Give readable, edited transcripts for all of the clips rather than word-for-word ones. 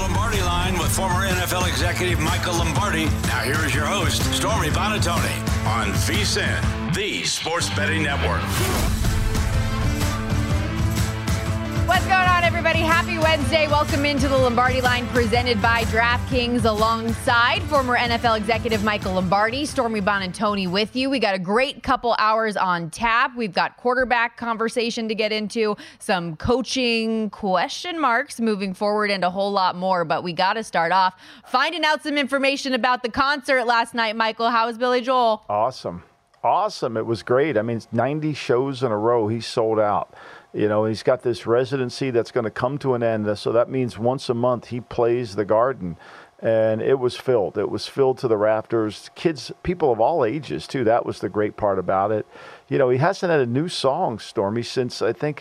Lombardi Line with former NFL executive Michael Lombardi. Now here is your host, Stormy Buonantony, on VSiN, the Sports Betting Network. What's going on, everybody? Happy Wednesday. Welcome into the Lombardi Line presented by DraftKings alongside former NFL executive Michael Lombardi. Stormy Buonantony with you. We got a great couple hours on tap. We've got quarterback conversation to get into, some coaching question marks moving forward, and a whole lot more. But we got to start off finding out some information about the concert last night. Michael, how was Billy Joel? Awesome. It was great. I mean, 90 shows in a row. He sold out. You know, he's got this residency that's going to come to an end. So that means once a month he plays the Garden. And it was filled. It was filled to the rafters. Kids, people of all ages, too. That was the great part about it. You know, he hasn't had a new song, Stormy, since I think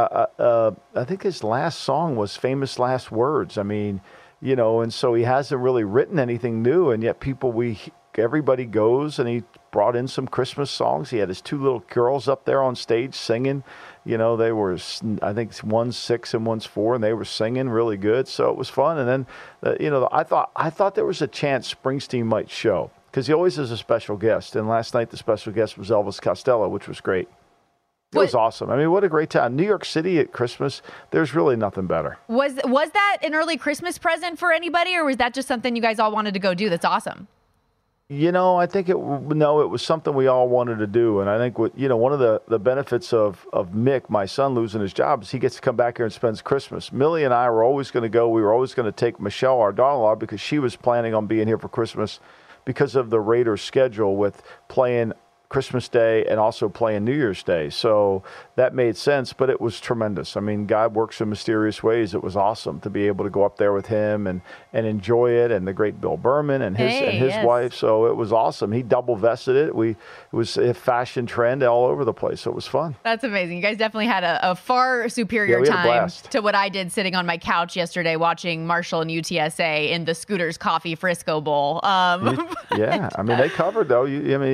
his last song was Famous Last Words. I mean, you know, and so he hasn't really written anything new. And yet everybody goes, and he brought in some Christmas songs. He had his two little girls up there on stage singing. You know, they were, I think one's 6 and one's 4, and they were singing really good. So it was fun. And then, you know, I thought there was a chance Springsteen might show, because he always is a special guest. And last night the special guest was Elvis Costello, which was great. It was awesome. I mean, what a great time. New York City at Christmas, there's really nothing better. Was that an early Christmas present for anybody, or was that just something you guys all wanted to go do? That's awesome. You know, I think it was something we all wanted to do. And I think, one of the benefits of Mick, my son, losing his job is he gets to come back here and spends Christmas. Millie and I were always going to go. We were always going to take Michelle, our daughter-in-law, because she was planning on being here for Christmas because of the Raiders' schedule with playing Christmas Day and also playing New Year's Day. So that made sense, but it was tremendous. I mean, God works in mysterious ways. It was awesome to be able to go up there with him and enjoy it, and the great Bill Berman and his wife. So it was awesome. He double vested it. It was a fashion trend all over the place. So it was fun. That's amazing. You guys definitely had a far superior time to what I did sitting on my couch yesterday watching Marshall and UTSA in the Scooters Coffee Frisco Bowl. Yeah, I mean, they covered, though.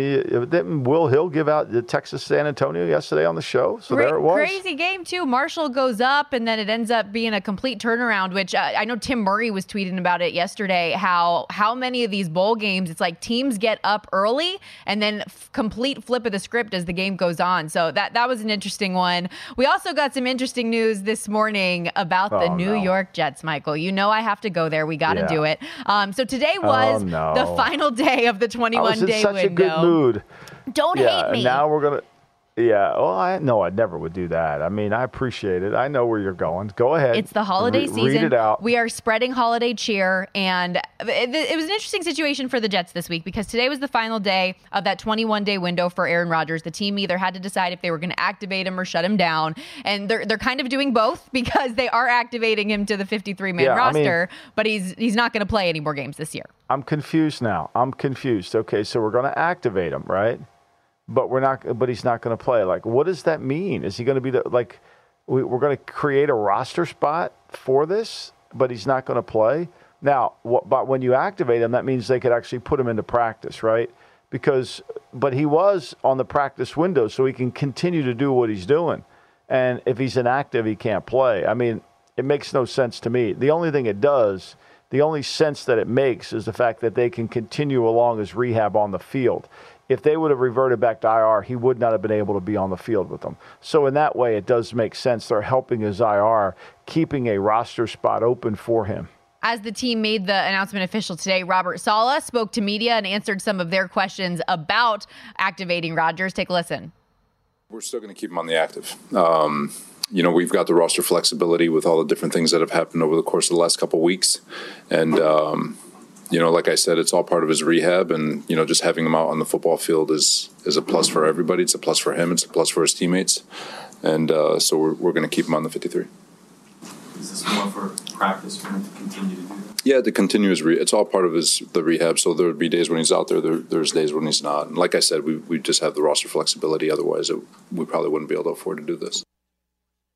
Didn't Will Hill give out the Texas San Antonio yesterday on the show? So there it was. Crazy game, too. Marshall goes up, and then it ends up being a complete turnaround, which I know Tim Murray was tweeting about it yesterday, how many of these bowl games, it's like teams get up early and then complete flip of the script as the game goes on. So that was an interesting one. We also got some interesting news this morning about the New York Jets, Michael. You know I have to go there. We got to do it. So today was the final day of the 21-day window. I was in such a good mood. Don't hate me. Now we're going to. Yeah, well, I never would do that. I mean, I appreciate it. I know where you're going. Go ahead. It's the holiday season. Read it out. We are spreading holiday cheer, and it was an interesting situation for the Jets this week because today was the final day of that 21-day window for Aaron Rodgers. The team either had to decide if they were going to activate him or shut him down, and they're kind of doing both because they are activating him to the 53-man roster, but he's not going to play any more games this year. I'm confused now. Okay, so we're going to activate him, right? But he's not going to play. Like, what does that mean? Is he going to be we're going to create a roster spot for this, but he's not going to play? Now, but when you activate him, that means they could actually put him into practice, right? But he was on the practice window, so he can continue to do what he's doing. And if he's inactive, he can't play. I mean, it makes no sense to me. The only sense that it makes is the fact that they can continue along his rehab on the field. If they would have reverted back to IR, he would not have been able to be on the field with them. So in that way, it does make sense. They're helping his IR, keeping a roster spot open for him. As the team made the announcement official today, Robert Saleh spoke to media and answered some of their questions about activating Rodgers. Take a listen. We're still going to keep him on the active. We've got the roster flexibility with all the different things that have happened over the course of the last couple of weeks. And, like I said, it's all part of his rehab. And, just having him out on the football field is a plus for everybody. It's a plus for him. It's a plus for his teammates. And so we're going to keep him on the 53. Is this more for practice for him to continue to do that? Yeah, to continue it's all part of the rehab. So there would be days when he's out there. There's days when he's not. And like I said, we just have the roster flexibility. Otherwise, we probably wouldn't be able to afford to do this.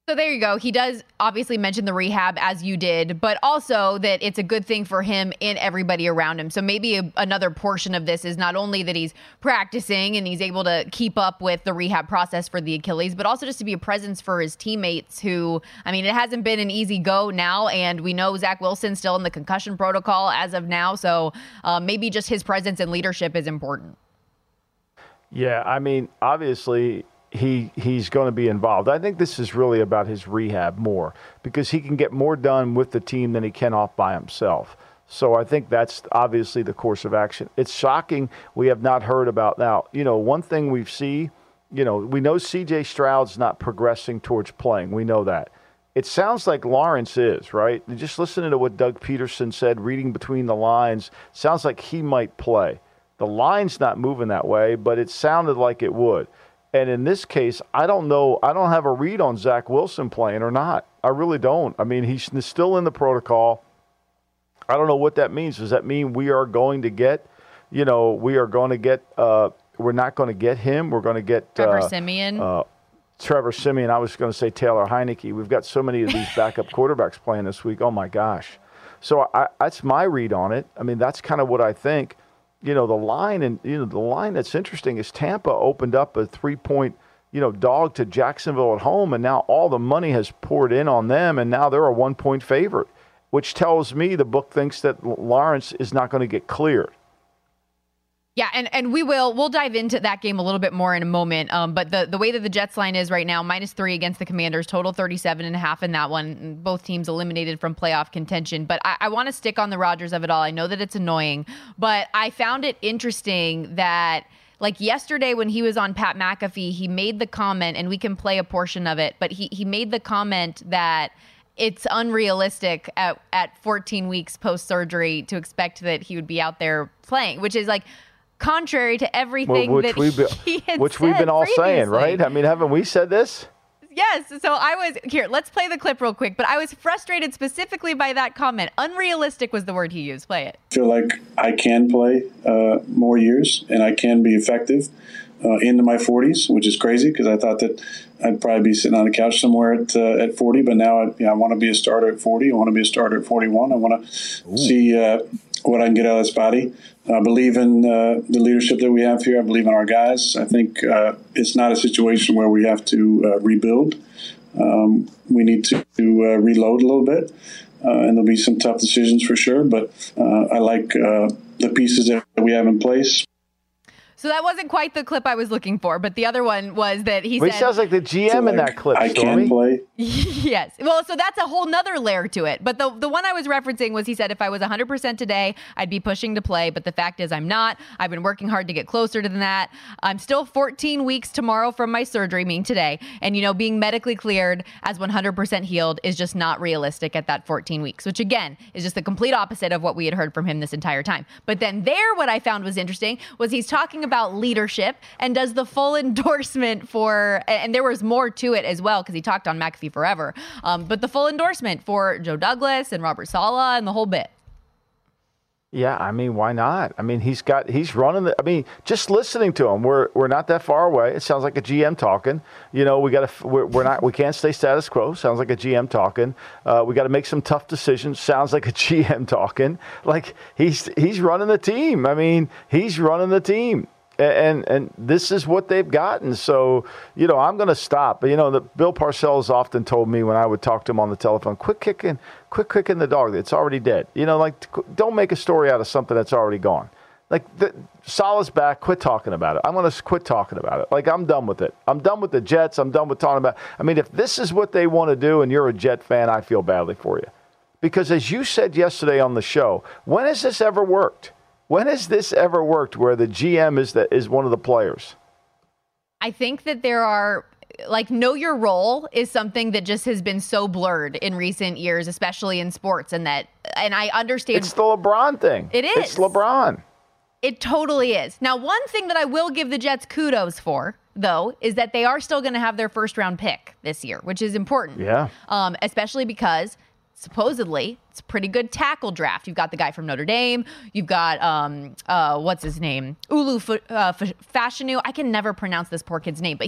So there you go. He does obviously mention the rehab, as you did, but also that it's a good thing for him and everybody around him. So maybe another portion of this is not only that he's practicing and he's able to keep up with the rehab process for the Achilles, but also just to be a presence for his teammates who, I mean, it hasn't been an easy go now, and we know Zach Wilson's still in the concussion protocol as of now. So maybe just his presence and leadership is important. Yeah, I mean, obviously he's going to be involved. I think this is really about his rehab more because he can get more done with the team than he can off by himself. So I think that's obviously the course of action. It's shocking we have not heard about now. You know, one thing we know C.J. Stroud's not progressing towards playing. We know that. It sounds like Lawrence is, right? Just listening to what Doug Peterson said, reading between the lines, sounds like he might play. The line's not moving that way, but it sounded like it would. And in this case, I don't know. I don't have a read on Zach Wilson playing or not. I really don't. I mean, he's still in the protocol. I don't know what that means. Does that mean we are going to get, we're not going to get him. We're going to get Trevor Siemian. Trevor Siemian. I was going to say Taylor Heineke. We've got so many of these backup quarterbacks playing this week. Oh, my gosh. So that's my read on it. I mean, that's kind of what I think. The line that's interesting is Tampa opened up a 3-point, dog to Jacksonville at home, and now all the money has poured in on them, and now they're a 1-point favorite, which tells me the book thinks that Lawrence is not going to get cleared. Yeah, and we'll dive into that game a little bit more in a moment. But the way that the Jets line is right now, -3 against the Commanders, total 37.5 in that one. Both teams eliminated from playoff contention. But I want to stick on the Rodgers of it all. I know that it's annoying, but I found it interesting that, like yesterday when he was on Pat McAfee, he made the comment, and we can play a portion of it, but he made the comment that it's unrealistic at 14 weeks post-surgery to expect that he would be out there playing, which is like contrary to everything he had which said we've been all previously. saying, right? I mean, haven't we said this? Yes. So let's play the clip real quick, but I was frustrated specifically by that comment. Unrealistic was the word he used. Play it. I feel like I can play more years and I can be effective into my 40s, which is crazy because I thought that I'd probably be sitting on a couch somewhere at 40, but now I want to be a starter at 40. I want to be a starter at 41. I want to see what I can get out of this body. I believe in the leadership that we have here. I believe in our guys. I think it's not a situation where we have to rebuild. We need to reload a little bit, and there'll be some tough decisions for sure. But I like the pieces that we have in place. So that wasn't quite the clip I was looking for, but the other one was that he said... He sounds like the GM in that clip, I Stormy. can play. Yes. Well, so that's a whole nother layer to it. But the one I was referencing was he said, if I was 100% today, I'd be pushing to play. But the fact is I'm not. I've been working hard to get closer to that. I'm still 14 weeks tomorrow from my surgery, meaning today. And, being medically cleared as 100% healed is just not realistic at that 14 weeks, which again is just the complete opposite of what we had heard from him this entire time. But then what I found was interesting was he's talking about leadership and does the full endorsement for, and there was more to it as well because he talked on McAfee forever, but the full endorsement for Joe Douglas and Robert Saleh and the whole bit. Yeah, I mean, why not? I mean, he's running just listening to him, we're not that far away. It sounds like a GM talking. We can't stay status quo. Sounds like a GM talking. We got to make some tough decisions. Sounds like a GM talking. Like he's running the team. I mean, he's running the team. And this is what they've gotten. So, I'm going to stop. But, Bill Parcells often told me when I would talk to him on the telephone, quit kicking the dog. It's already dead. Don't make a story out of something that's already gone. Like, Saleh's back. Quit talking about it. I'm going to quit talking about it. Like, I'm done with it. I'm done with the Jets. I'm done with talking about I mean, if this is what they want to do and you're a Jet fan, I feel badly for you. Because as you said yesterday on the show, when has this ever worked? When has this ever worked where the GM is one of the players? I think that there are, know your role is something that just has been so blurred in recent years, especially in sports. And I understand. It's the LeBron thing. It is. It's LeBron. It totally is. Now, one thing that I will give the Jets kudos for, though, is that they are still going to have their first round pick this year, which is important. Yeah. Especially because supposedly it's a pretty good tackle draft. You've got the guy from Notre Dame. You've got, what's his name? Ulu Fashanu. I can never pronounce this poor kid's name, but he's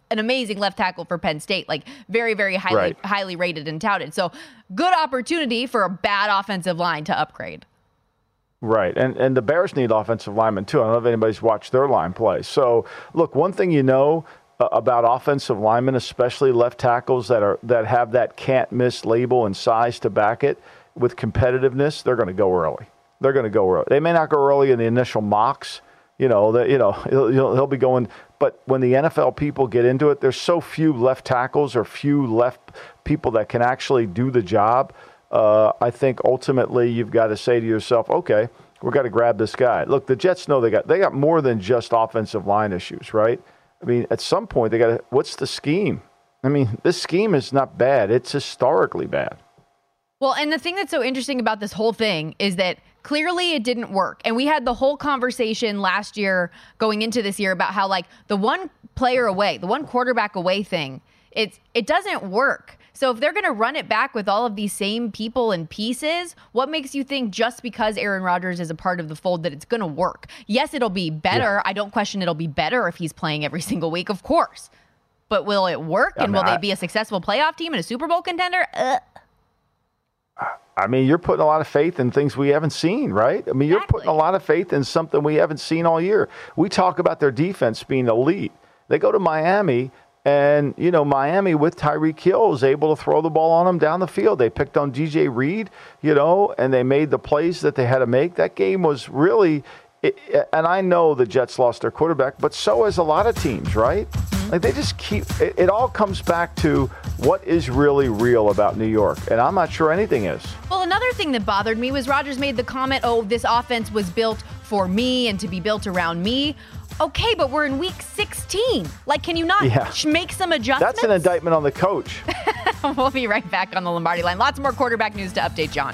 an amazing left tackle for Penn State, like very, very highly rated and touted. So good opportunity for a bad offensive line to upgrade. Right, and the Bears need offensive linemen too. I don't know if anybody's watched their line play. So look, one thing about offensive linemen, especially left tackles that have that can't miss label and size to back it with competitiveness, they're going to go early. They're going to go early. They may not go early in the initial mocks. He'll be going. But when the NFL people get into it, there's so few left tackles or few left people that can actually do the job. I think ultimately you've got to say to yourself, okay, we've got to grab this guy. Look, the Jets know they got more than just offensive line issues, right? I mean, at some point what's the scheme? I mean, this scheme is not bad. It's historically bad. Well, and the thing that's so interesting about this whole thing is that clearly it didn't work. And we had the whole conversation last year going into this year about how like the one player away, the one quarterback away thing, it doesn't work. So if they're going to run it back with all of these same people and pieces, what makes you think just because Aaron Rodgers is a part of the fold that it's going to work? Yes, it'll be better. Yeah. I don't question it'll be better if he's playing every single week, of course. But will it work? And will they be a successful playoff team and a Super Bowl contender? I mean, you're putting a lot of faith in things we haven't seen, right? I mean, You're putting a lot of faith in something we haven't seen all year. We talk about their defense being elite. They go to Miami. And, Miami with Tyreek Hill was able to throw the ball on them down the field. They picked on DJ Reed, and they made the plays that they had to make. That game was really, and I know the Jets lost their quarterback, but so has a lot of teams, right? Like they just it all comes back to what is really real about New York. And I'm not sure anything is. Well, another thing that bothered me was Rodgers made the comment, this offense was built for me and to be built around me. Okay, but we're in week 16. Like, can you not make some adjustments? That's an indictment on the coach. We'll be right back on the Lombardi Line. Lots more quarterback news to update, John.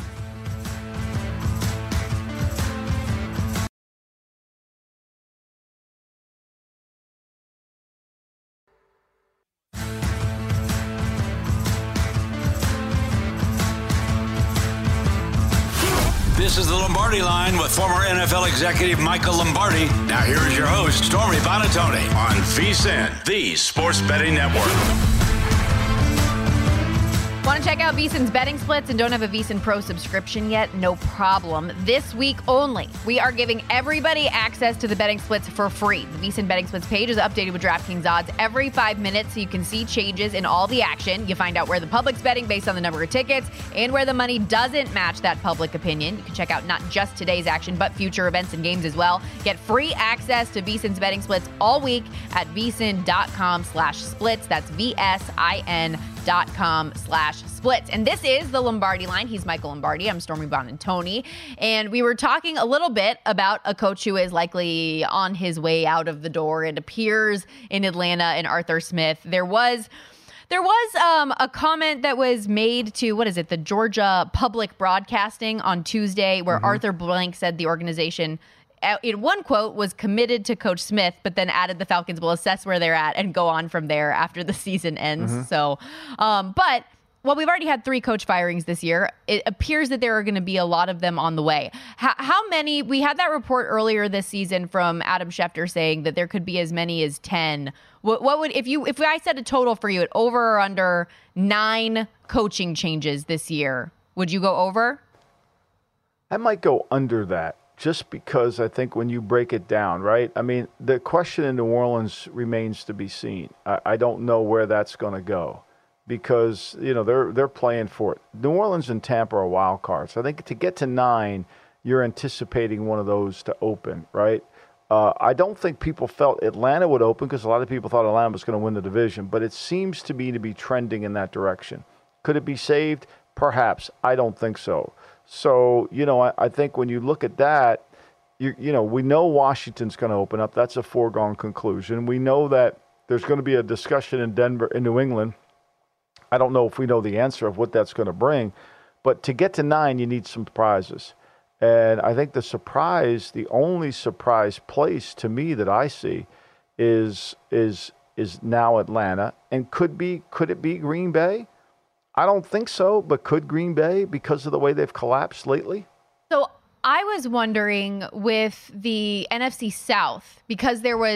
This is the Lombardi Line with former NFL executive Michael Lombardi. Now here is your host, Stormy Buonantony, on VSiN, the Sports Betting Network. Want to check out VSiN's betting splits and don't have a VSiN Pro subscription yet? No problem. This week only, we are giving everybody access to the betting splits for free. The VSiN betting splits page is updated with DraftKings odds every 5 minutes so you can see changes in all the action. You find out where the public's betting based on the number of tickets and where the money doesn't match that public opinion. You can check out not just today's action, but future events and games as well. Get free access to VSiN's betting splits all week at vsin.com/splits. That's VSIN.com/splits. And this is the Lombardi Line. He's Michael Lombardi. I'm Stormy Buonantony. And we were talking a little bit about a coach who is likely on his way out of the door. It appears in Atlanta and Arthur Smith. There was a comment that was made to, the Georgia Public Broadcasting on Tuesday where Arthur Blank said the organization in one quote was committed to Coach Smith, but then added the Falcons will assess where they're at and go on from there after the season ends. So, but we've already had 3 coach firings this year. It appears that there are going to be a lot of them on the way. How many? We had that report earlier this season from Adam Schefter saying that there could be as many as 10. What would if I said a total for you at over or under 9 coaching changes this year? Would you go over? I might go under that. Just because I think when you break it down, right? I mean, the question in New Orleans remains to be seen. I don't know where that's going to go because, they're playing for it. New Orleans and Tampa are wild cards. I think to get to 9, you're anticipating one of those to open, right? I don't think people felt Atlanta would open because a lot of people thought Atlanta was going to win the division, but it seems to me to be trending in that direction. Could it be saved? Perhaps. I don't think so. So, I think when you look at that, we know Washington's going to open up. That's a foregone conclusion. We know that there's going to be a discussion in New England. I don't know if we know the answer of what that's going to bring. But to get to 9, you need some surprises. And I think the only surprise place to me that I see is now Atlanta. And could it be Green Bay? I don't think so, but could Green Bay because of the way they've collapsed lately? So I was wondering with the NFC South, because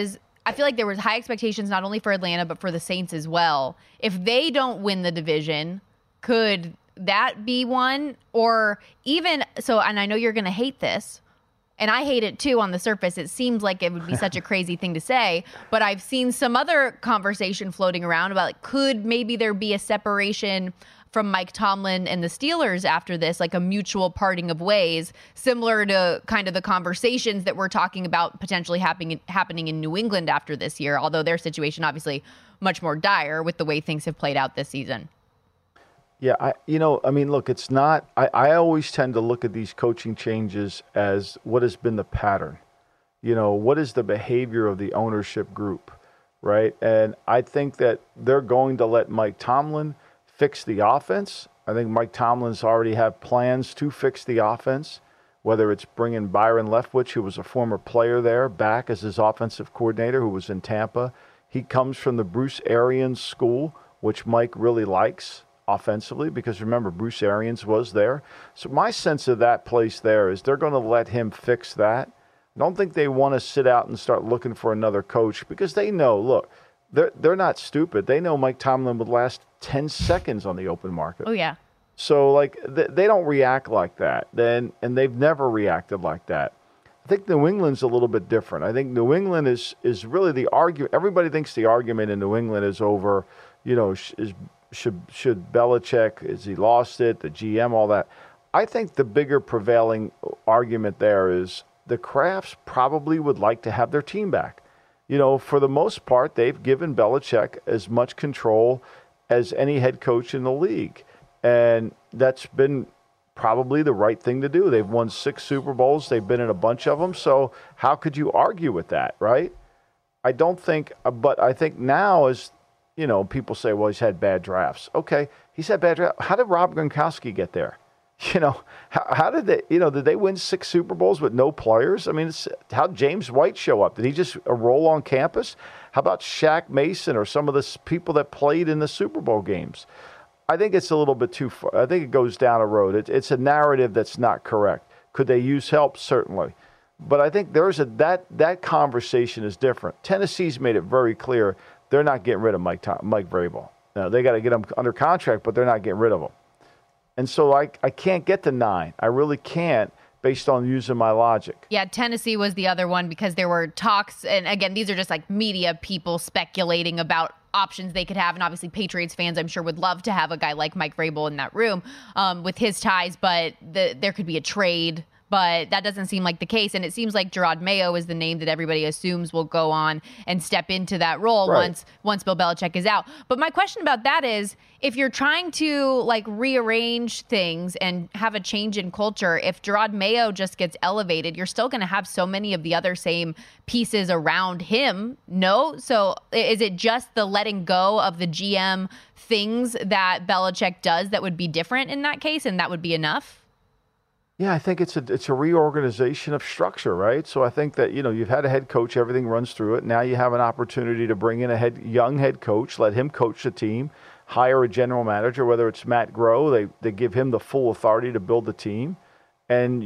I feel like there was high expectations not only for Atlanta, but for the Saints as well. If they don't win the division, could that be one? Or even so, and I know you're going to hate this, and I hate it too on the surface. It seems like it would be such a crazy thing to say, but I've seen some other conversation floating around about like, could maybe there be a separation from Mike Tomlin and the Steelers after this, like a mutual parting of ways, similar to kind of the conversations that we're talking about potentially happening in New England after this year, although their situation obviously much more dire with the way things have played out this season. Yeah, look, it's not, I always tend to look at these coaching changes as what has been the pattern. What is the behavior of the ownership group, right? And I think that they're going to let Mike Tomlin fix the offense. I think Mike Tomlin's already have plans to fix the offense, whether it's bringing Byron Leftwich, who was a former player there, back as his offensive coordinator, who was in Tampa. He comes from the Bruce Arians school, which Mike really likes offensively, because remember, Bruce Arians was there. So my sense of that place there is they're going to let him fix that. I don't think they want to sit out and start looking for another coach, because they know, look, they're not stupid. They know Mike Tomlin would last 10 seconds on the open market. Oh, yeah. So, like, they don't react like that. And they've never reacted like that. I think New England's a little bit different. I think New England is really the argument. Everybody thinks the argument in New England is over, should Belichick, has he lost it, the GM, all that. I think the bigger prevailing argument there is the Krafts probably would like to have their team back. For the most part, they've given Belichick as much control as any head coach in the league. And that's been probably the right thing to do. They've won 6 Super Bowls. They've been in a bunch of them. So how could you argue with that, right? I don't think, but I think now is, people say, well, he's had bad drafts. Okay, he's had bad drafts. How did Rob Gronkowski get there? How did they, did they win 6 Super Bowls with no players? I mean, how did James White show up? Did he just roll on campus? How about Shaq Mason or some of the people that played in the Super Bowl games? I think it's a little bit too far. I think it goes down a road. It's a narrative that's not correct. Could they use help? Certainly. But I think there's that conversation is different. Tennessee's made it very clear they're not getting rid of Mike Vrabel. Now, they got to get him under contract, but they're not getting rid of him. And so I can't get to 9. I really can't, based on using my logic. Yeah, Tennessee was the other one because there were talks. And again, these are just like media people speculating about options they could have. And obviously Patriots fans, I'm sure, would love to have a guy like Mike Vrabel in that room with his ties. But there could be a trade. But that doesn't seem like the case. And it seems like Gerard Mayo is the name that everybody assumes will go on and step into that role once Bill Belichick is out. But my question about that is, if you're trying to like rearrange things and have a change in culture, if Gerard Mayo just gets elevated, you're still going to have so many of the other same pieces around him. No? So is it just the letting go of the GM things that Belichick does that would be different in that case, and that would be enough? Yeah, I think it's a reorganization of structure, right? So I think that, you've had a head coach, everything runs through it. Now you have an opportunity to bring in a young head coach, let him coach the team, hire a general manager, whether it's Matt Groh, they give him the full authority to build the team, and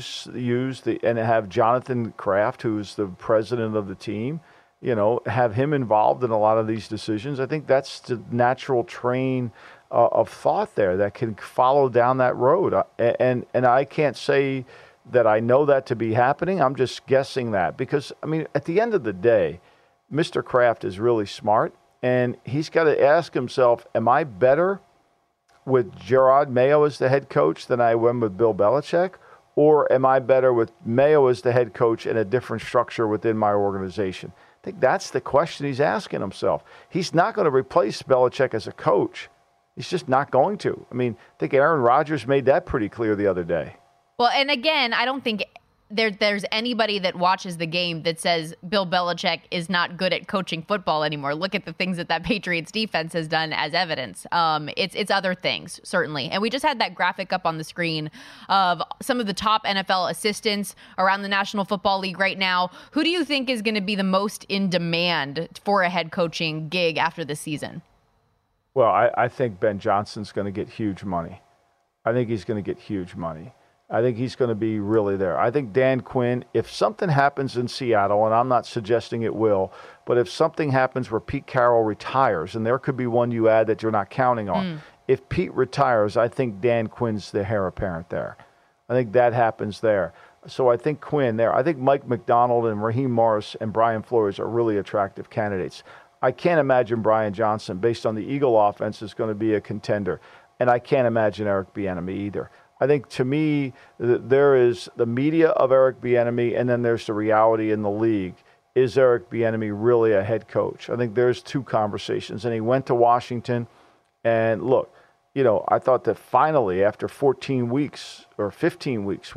and have Jonathan Kraft, who's the president of the team, have him involved in a lot of these decisions. I think that's the natural train of thought there that can follow down that road. And I can't say that I know that to be happening. I'm just guessing that because, at the end of the day, Mr. Kraft is really smart, and he's got to ask himself, am I better with Gerard Mayo as the head coach than I am with Bill Belichick? Or am I better with Mayo as the head coach in a different structure within my organization? I think that's the question he's asking himself. He's not going to replace Belichick as a coach. He's just not going to. I think Aaron Rodgers made that pretty clear the other day. Well, and again, I don't think there's anybody that watches the game that says Bill Belichick is not good at coaching football anymore. Look at the things that Patriots defense has done as evidence. It's other things, certainly. And we just had that graphic up on the screen of some of the top NFL assistants around the National Football League right now. Who do you think is going to be the most in demand for a head coaching gig after the season? Well, I think Ben Johnson's going to get huge money. I think he's going to get huge money. I think he's going to be really there. I think Dan Quinn, if something happens in Seattle, and I'm not suggesting it will, but if something happens where Pete Carroll retires, and there could be one you add that you're not counting on. If Pete retires, I think Dan Quinn's the heir apparent there. I think that happens there. So I think Quinn there. I think Mike McDonald and Raheem Morris and Brian Flores are really attractive candidates. I can't imagine Brian Johnson, based on the Eagle offense, is going to be a contender. And I can't imagine Eric Bieniemy either. I think, to me, there is the media of Eric Bieniemy, and then there's the reality in the league. Is Eric Bieniemy really a head coach? I think there's two conversations. And he went to Washington, and look, I thought that finally, after 14 weeks or 15 weeks,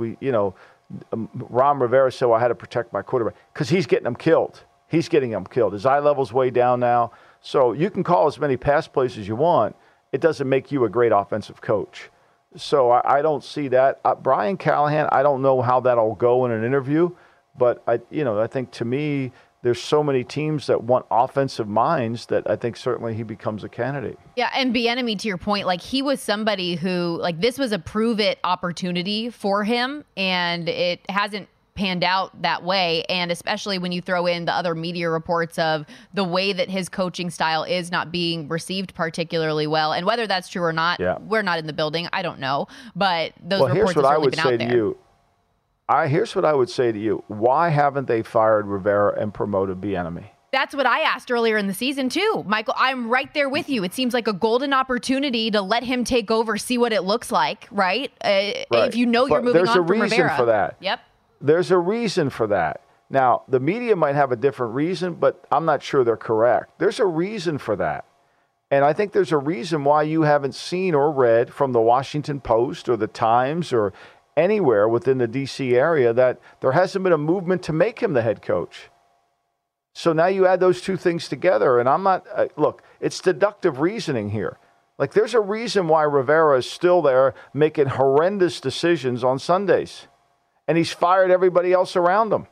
Ron Rivera said, well, I had to protect my quarterback because he's getting them killed. He's getting them killed. His eye level's way down now. So you can call as many pass plays as you want. It doesn't make you a great offensive coach. So I don't see that. Brian Callahan, I don't know how that'll go in an interview, but I think, to me, there's so many teams that want offensive minds that I think certainly he becomes a candidate. Yeah, and Bieniemy, to your point, he was somebody who, this was a prove-it opportunity for him, and it hasn't panned out that way. And especially when you throw in the other media reports of the way that his coaching style is not being received particularly well. And whether that's true or not, we're not in the building. I don't know. But those reports have certainly been out there. Here's what I would say to you. Why haven't they fired Rivera and promoted Bieniemy? That's what I asked earlier in the season, too. Michael, I'm right there with you. It seems like a golden opportunity to let him take over, see what it looks like, right? If you're moving on from Rivera. There's a reason for that. Yep. There's a reason for that. Now, the media might have a different reason, but I'm not sure they're correct. There's a reason for that. And I think there's a reason why you haven't seen or read from the Washington Post or the Times or anywhere within the D.C. area that there hasn't been a movement to make him the head coach. So now you add those two things together, and I'm not look, it's deductive reasoning here. There's a reason why Rivera is still there making horrendous decisions on Sundays. And he's fired everybody else around him.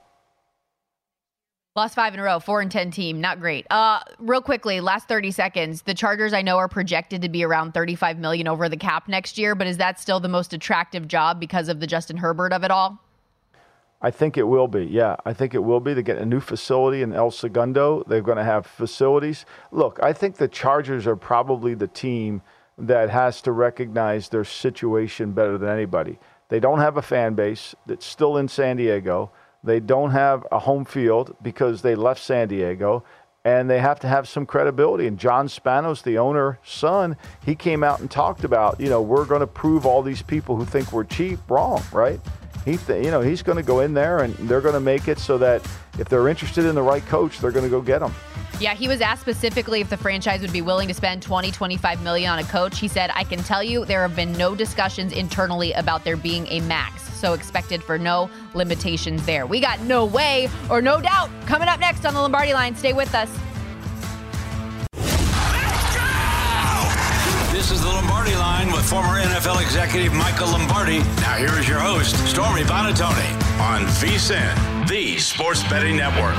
Lost 5 in a row, 4-10 team. Not great. Real quickly, last 30 seconds. The Chargers, I know, are projected to be around $35 million over the cap next year, but is that still the most attractive job because of the Justin Herbert of it all? I think it will be. Yeah, I think it will be. They get a new facility in El Segundo. They're going to have facilities. Look, I think the Chargers are probably the team that has to recognize their situation better than anybody. They don't have a fan base that's still in San Diego. They don't have a home field because they left San Diego, and they have to have some credibility. And John Spanos, the owner's son, he came out and talked about, we're going to prove all these people who think we're cheap wrong, right? He's going to go in there, and they're going to make it so that if they're interested in the right coach, they're going to go get them. Yeah, he was asked specifically if the franchise would be willing to spend $20-25 million on a coach. He said, I can tell you there have been no discussions internally about there being a max, so expected for no limitations there. We got No Way or No Doubt coming up next on the Lombardi Line. Stay with us. This is the Lombardi Line with former NFL executive Michael Lombardi. Now here is your host, Stormy Buonantony, on VSiN, the Sports Betting Network.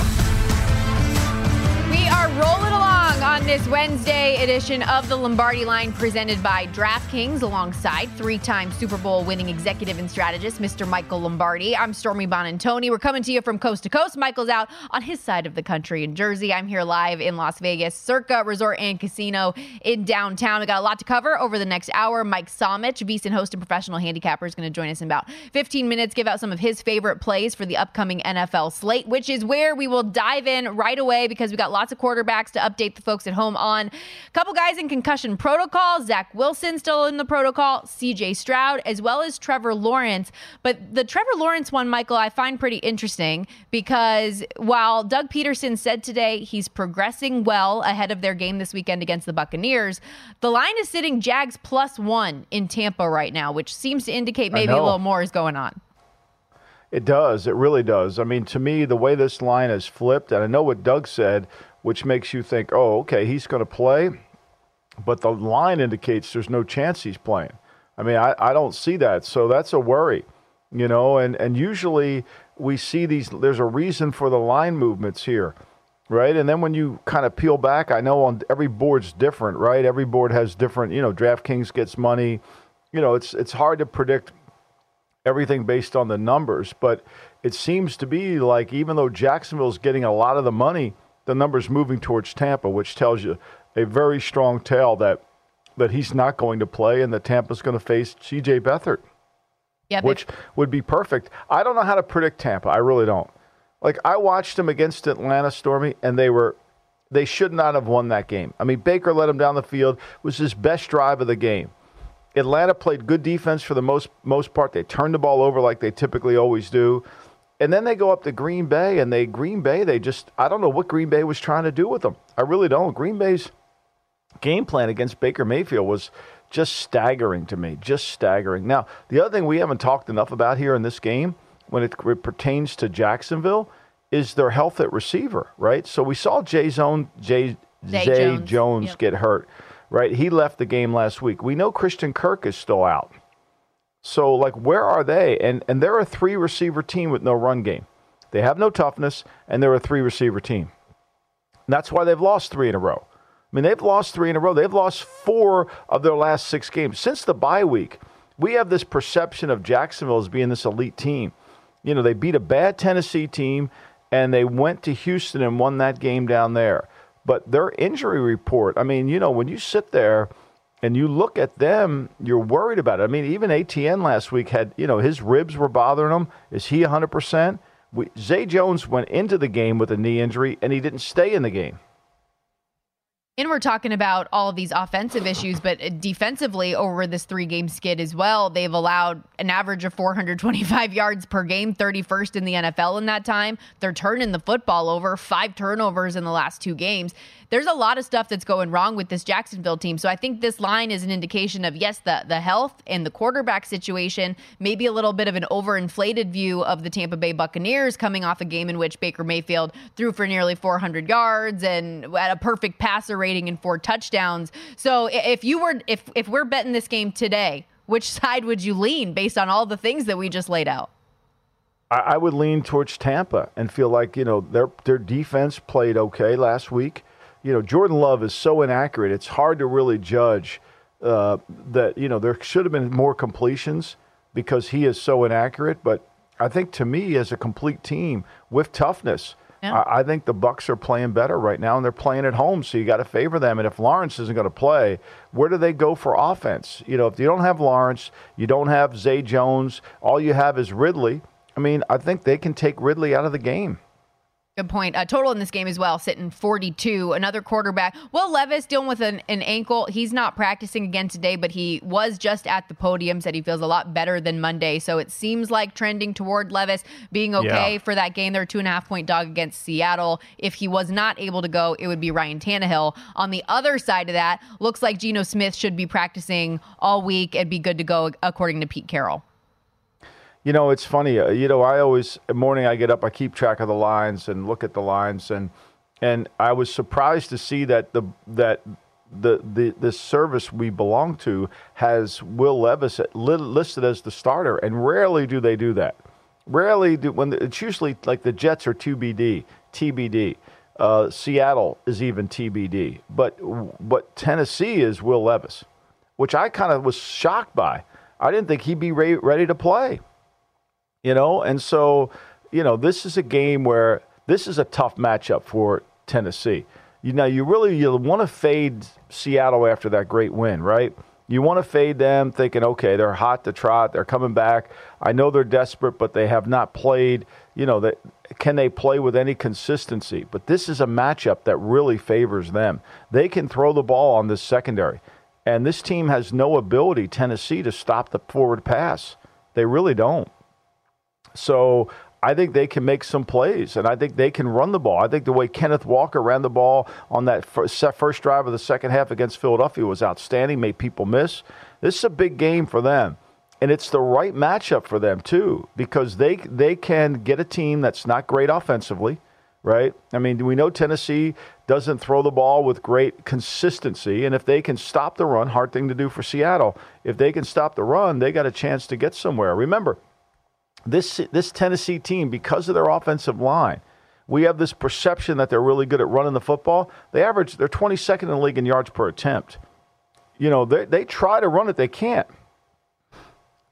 We are rolling along on this Wednesday edition of the Lombardi Line presented by DraftKings alongside three-time Super Bowl winning executive and strategist, Mr. Michael Lombardi. I'm Stormy Buonantony. We're coming to you from coast to coast. Michael's out on his side of the country in Jersey. I'm here live in Las Vegas, Circa Resort and Casino in downtown. We got a lot to cover over the next hour. Mike Somich, VSiN host and professional handicapper, is going to join us in about 15 minutes, give out some of his favorite plays for the upcoming NFL slate, which is where we will dive in right away because we got lots of quarterbacks to update the folks at home on. A couple guys in concussion protocol. Zach Wilson still in the protocol. CJ Stroud, as well as Trevor Lawrence. But the Trevor Lawrence one, Michael, I find pretty interesting because while Doug Peterson said today he's progressing well ahead of their game this weekend against the Buccaneers, the line is sitting Jags +1 in Tampa right now, which seems to indicate maybe a little more is going on. It does. It really does. I mean, to me, the way this line is flipped, and I know what Doug said, which makes you think, oh, okay, he's going to play. But the line indicates there's no chance he's playing. I mean, I don't see that. So that's a worry, and usually we see there's a reason for the line movements here, right? And then when you kind of peel back, I know on every board's different, right? Every board has different, DraftKings gets money. It's hard to predict everything based on the numbers. But it seems to be like even though Jacksonville's getting a lot of the money, the number's moving towards Tampa, which tells you a very strong tale that he's not going to play and that Tampa's going to face C.J. Beathard, which would be perfect. I don't know how to predict Tampa. I really don't. Like, I watched them against Atlanta, Stormy, and they should not have won that game. I mean, Baker led them down the field. It was his best drive of the game. Atlanta played good defense for the most part. They turned the ball over like they typically always do. And then they go up to Green Bay, and I don't know what Green Bay was trying to do with them. I really don't. Green Bay's game plan against Baker Mayfield was just staggering to me, just staggering. Now, the other thing we haven't talked enough about here in this game when it pertains to Jacksonville is their health at receiver, right? So we saw Zay Jones get hurt, right? He left the game last week. We know Christian Kirk is still out. So, like, where are they? And they're a 3-receiver team with no run game. They have no toughness, and they're a 3-receiver team. And that's why they've lost 3 in a row. I mean, they've lost 3 in a row. They've lost 4 of their last 6 games. Since the bye week, we have this perception of Jacksonville as being this elite team. You know, they beat a bad Tennessee team, and they went to Houston and won that game down there. But their injury report, I mean, you know, when you sit there and you look at them, you're worried about it. I mean, even ATN last week had, you know, his ribs were bothering him. Is he 100%? Zay Jones went into the game with a knee injury, and he didn't stay in the game. And we're talking about all of these offensive issues, but defensively over this 3-game skid as well, they've allowed an average of 425 yards per game, 31st in the NFL in that time. They're turning the football over, 5 turnovers in the last 2 games. There's a lot of stuff that's going wrong with this Jacksonville team. So I think this line is an indication of, yes, the health and the quarterback situation, maybe a little bit of an overinflated view of the Tampa Bay Buccaneers coming off a game in which Baker Mayfield threw for nearly 400 yards and had a perfect passer rating and 4 touchdowns. So if we're betting this game today, which side would you lean based on all the things that we just laid out? I would lean towards Tampa and feel like, you know, their defense played okay last week. You know, Jordan Love is so inaccurate. It's hard to really judge that, you know, there should have been more completions because he is so inaccurate. But I think to me, as a complete team with toughness, I think the Bucs are playing better right now, and they're playing at home, so you got to favor them. And if Lawrence isn't going to play, where do they go for offense? You know, if you don't have Lawrence, you don't have Zay Jones, all you have is Ridley. I mean, I think they can take Ridley out of the game. Good point. Total in this game as well, sitting 42. Another quarterback. Will Levis dealing with an ankle. He's not practicing again today, but he was just at the podium, said he feels a lot better than Monday. So it seems like trending toward Levis being okay for that game. They're a 2.5-point dog against Seattle. If he was not able to go, it would be Ryan Tannehill. On the other side of that, looks like Geno Smith should be practicing all week and be good to go, according to Pete Carroll. You know, it's funny. You know, morning I get up, I keep track of the lines and look at the lines, and I was surprised to see that the service we belong to has Will Levis listed as the starter, and rarely do they do that. It's usually like the Jets are TBD. Seattle is even TBD, but Tennessee is Will Levis, which I kind of was shocked by. I didn't think he'd be ready to play. You know, and so, you know, this is a game where this is a tough matchup for Tennessee. You want to fade Seattle after that great win, right? You want to fade them thinking, okay, they're hot to trot. They're coming back. I know they're desperate, but they have not played. You know, can they play with any consistency? But this is a matchup that really favors them. They can throw the ball on this secondary. And this team has no ability, Tennessee, to stop the forward pass. They really don't. So I think they can make some plays, and I think they can run the ball. I think the way Kenneth Walker ran the ball on that first drive of the second half against Philadelphia was outstanding, made people miss. This is a big game for them, and it's the right matchup for them too, because they can get a team that's not great offensively, right? I mean, we know Tennessee doesn't throw the ball with great consistency, and if they can stop the run, hard thing to do for Seattle, if they can stop the run, they got a chance to get somewhere. Remember, this Tennessee team, because of their offensive line, we have this perception that they're really good at running the football. They're 22nd in the league in yards per attempt. You know, they try to run it, they can't.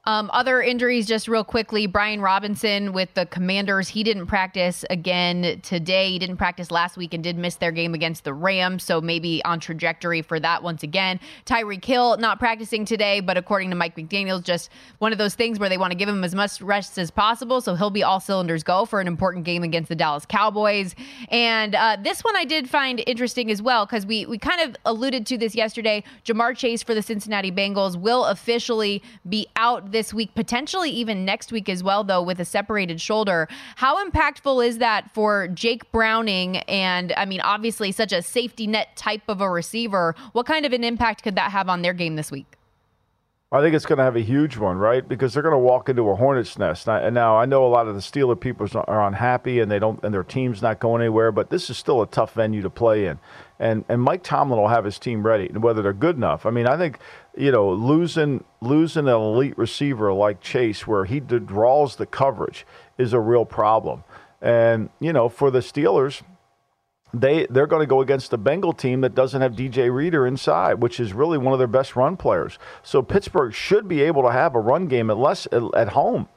Other injuries, just real quickly. Brian Robinson with the Commanders, he didn't practice again today. He didn't practice last week and did miss their game against the Rams, so maybe on trajectory for that once again. Tyreek Hill not practicing today, but according to Mike McDaniel, just one of those things where they want to give him as much rest as possible, so he'll be all cylinders go for an important game against the Dallas Cowboys. And this one I did find interesting as well, because we kind of alluded to this yesterday. Ja'Marr Chase for the Cincinnati Bengals will officially be out this week, potentially even next week as well, though, with a separated shoulder. How impactful is that for Jake Browning? And I mean, obviously such a safety net type of a receiver. What kind of an impact could that have on their game this week? I think it's going to have a huge one, right? Because they're going to walk into a hornet's nest. And now I know a lot of the Steeler people are unhappy and their team's not going anywhere, but this is still a tough venue to play in. And Mike Tomlin will have his team ready, and whether they're good enough. I mean, I think, losing an elite receiver like Chase, where he draws the coverage, is a real problem. And, for the Steelers, they're going to go against the Bengal team that doesn't have DJ Reader inside, which is really one of their best run players. So Pittsburgh should be able to have a run game at home.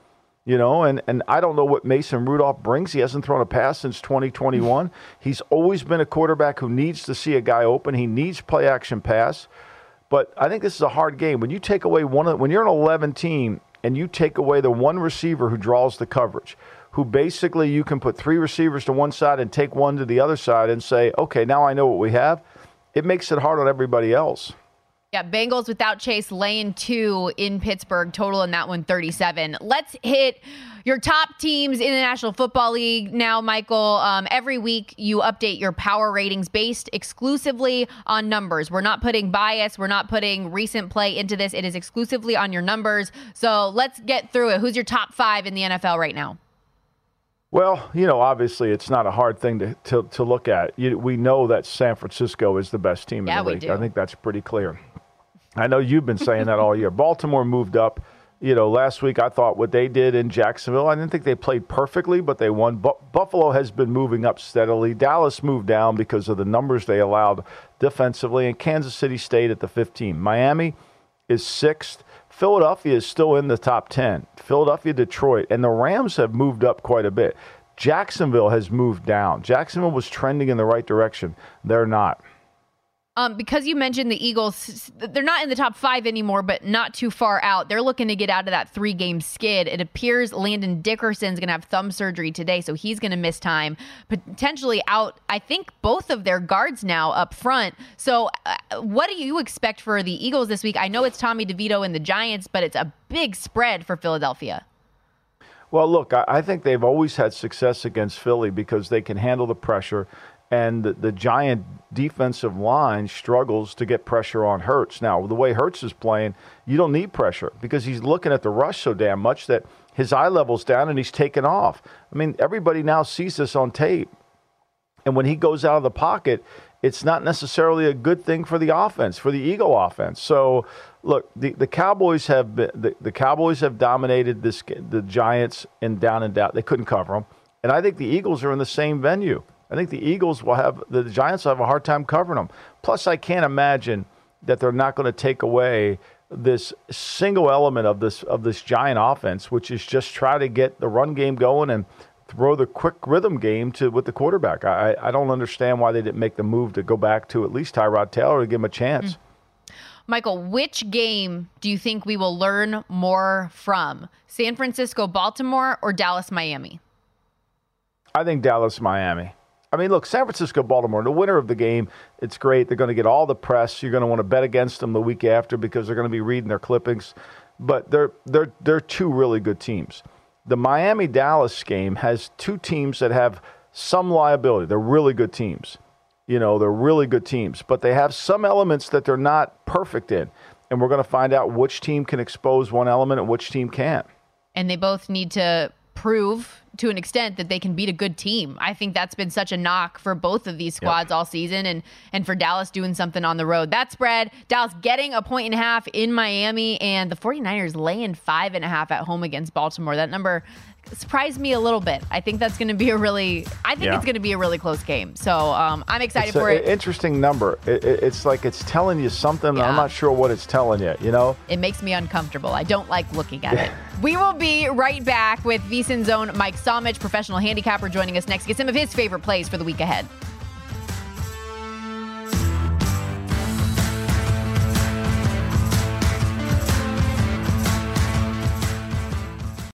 And I don't know what Mason Rudolph brings. He hasn't thrown a pass since 2021. He's always been a quarterback who needs to see a guy open. He needs play-action pass. But I think this is a hard game. When you take away when you're an 11 team and you take away the one receiver who draws the coverage, who basically you can put three receivers to one side and take one to the other side and say, okay, now I know what we have, it makes it hard on everybody else. Yeah, Bengals without Chase laying 2 in Pittsburgh, total in that one 37. Let's hit your top teams in the National Football League now, Michael. Every week you update your power ratings based exclusively on numbers. We're not putting bias. We're not putting recent play into this. It is exclusively on your numbers. So let's get through it. Who's your top 5 in the NFL right now? Well, obviously it's not a hard thing to look at. We know that San Francisco is the best team in the league. I think that's pretty clear. I know you've been saying that all year. Baltimore moved up. Last week I thought what they did in Jacksonville, I didn't think they played perfectly, but they won. Buffalo has been moving up steadily. Dallas moved down because of the numbers they allowed defensively, and Kansas City stayed at the 15. Miami is 6th. Philadelphia is still in the top 10. Philadelphia, Detroit, and the Rams have moved up quite a bit. Jacksonville has moved down. Jacksonville was trending in the right direction. They're not. Because you mentioned the Eagles, they're not in the top 5 anymore, but not too far out. They're looking to get out of that 3-game skid. It appears Landon Dickerson's going to have thumb surgery today, so he's going to miss time. Potentially out, I think, both of their guards now up front. So what do you expect for the Eagles this week? I know it's Tommy DeVito and the Giants, but it's a big spread for Philadelphia. Well, look, I think they've always had success against Philly because they can handle the pressure. And the Giant defensive line struggles to get pressure on Hurts. Now, the way Hurts is playing, you don't need pressure because he's looking at the rush so damn much that his eye level's down and he's taken off. I mean, everybody now sees this on tape. And when he goes out of the pocket, it's not necessarily a good thing for the offense, for the Eagle offense. So, look, the Cowboys have the Cowboys have dominated the Giants in down and out. They couldn't cover them. And I think the Eagles are in the same venue. I think the Giants will have a hard time covering them. Plus, I can't imagine that they're not going to take away this single element of this Giant offense, which is just try to get the run game going and throw the quick rhythm game with the quarterback. I don't understand why they didn't make the move to go back to at least Tyrod Taylor to give him a chance. Michael, which game do you think we will learn more from? San Francisco, Baltimore, or Dallas, Miami? I think Dallas, Miami. I mean, look, San Francisco, Baltimore, the winner of the game, it's great. They're going to get all the press. You're going to want to bet against them the week after because they're going to be reading their clippings. But they're 2 really good teams. The Miami-Dallas game has 2 teams that have some liability. They're really good teams. They're really good teams. But they have some elements that they're not perfect in. And we're going to find out which team can expose one element and which team can't. And they both need to prove to an extent that they can beat a good team. I think that's been such a knock for both of these squads all season, and for Dallas doing something on the road. That spread, Dallas getting 1.5 in Miami, and the 49ers laying 5.5 at home against Baltimore. That number surprised me a little bit. I think that's going to be it's going to be a really close game. So I'm excited for it. Interesting number. It's like it's telling you something. Yeah. I'm not sure what it's telling you, It makes me uncomfortable. I don't like looking at it. We will be right back with VSiN's own Mike Somich, professional handicapper, joining us next. Get some of his favorite plays for the week ahead.